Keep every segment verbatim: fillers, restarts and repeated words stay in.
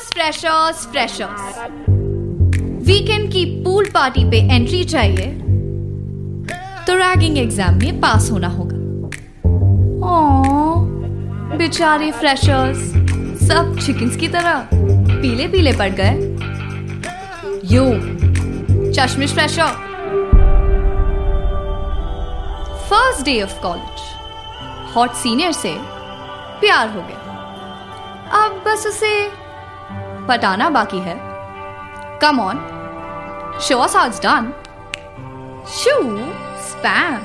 Freshers freshers weekend की pool party पे entry चाहिए तो रैगिंग एग्जाम में पास होना होगा। ओह बेचारे फ्रेशर्स सब चिकन्स की तरह पीले पीले पड़ गए। यो चश्मिश fresher, first day of college, hot senior से प्यार हो गया। अब बस उसे पटाना बाकी है। Come on, show us how it's done. शू स्पैम।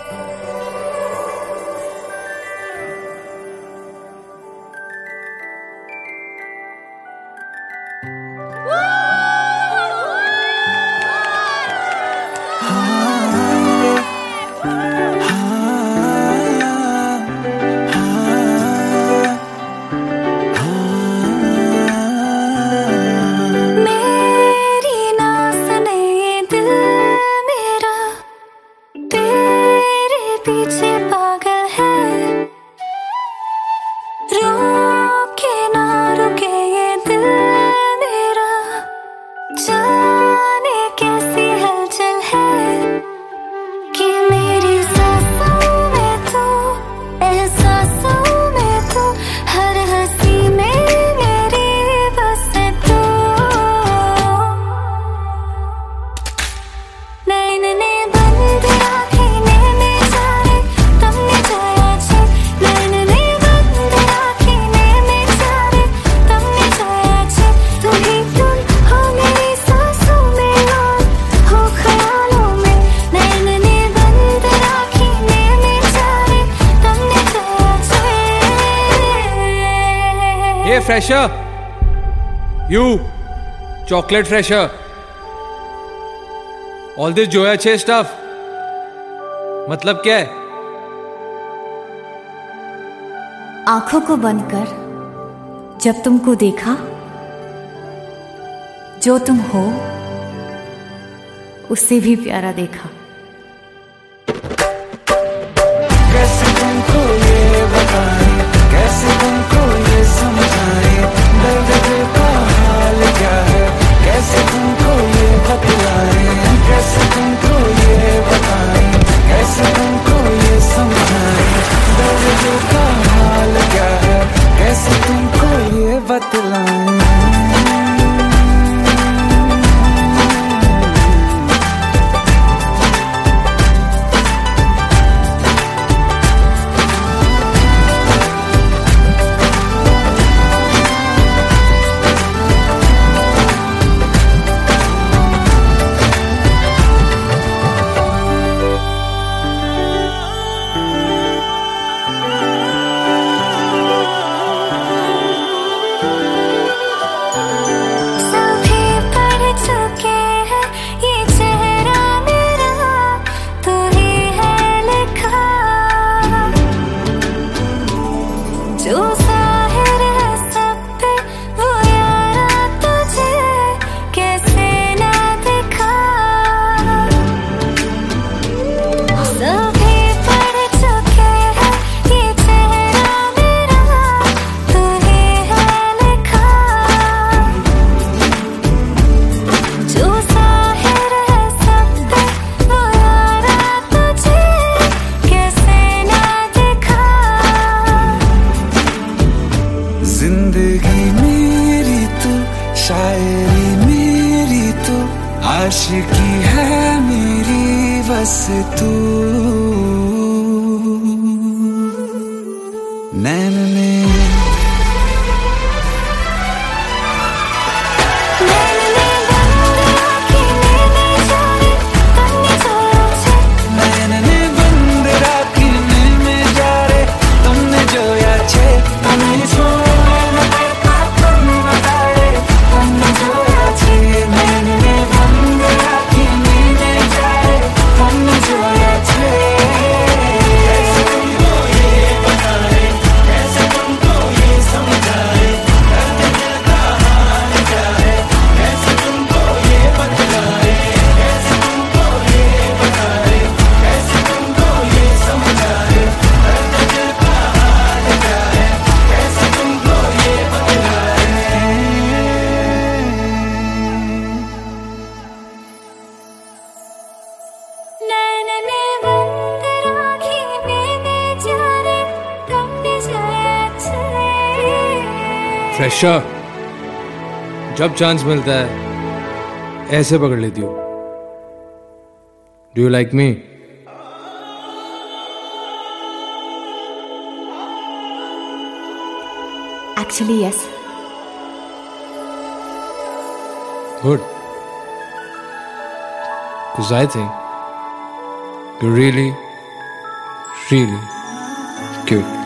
Hey fresher, you chocolate fresher, all this Joya Chase stuff मतलब क्या है? आंखों को बंद कर जब तुमको देखा, जो तुम हो उससे भी प्यारा देखा। कैसे तुमको ये बताएं, कैसे तुमको ये समझाएं, दर्द दिल का हाल क्या है, कैसे तुमको ये बतलाएं, कैसे तुमको ये बताएं, कैसे तुमको ये समझाएं, दर्द दिल का हाल क्या है, कैसे तुमको ये बतलाएं। जिंदगी मेरी तू, शायरी मेरी तू, आशिकी है मेरी बस तू। नैन ने Yeah. फ्रेशर, जब चांस मिलता है ऐसे पकड़ लेती हो. Do you like me? Actually, yes. Good. Because I think you're really, really cute.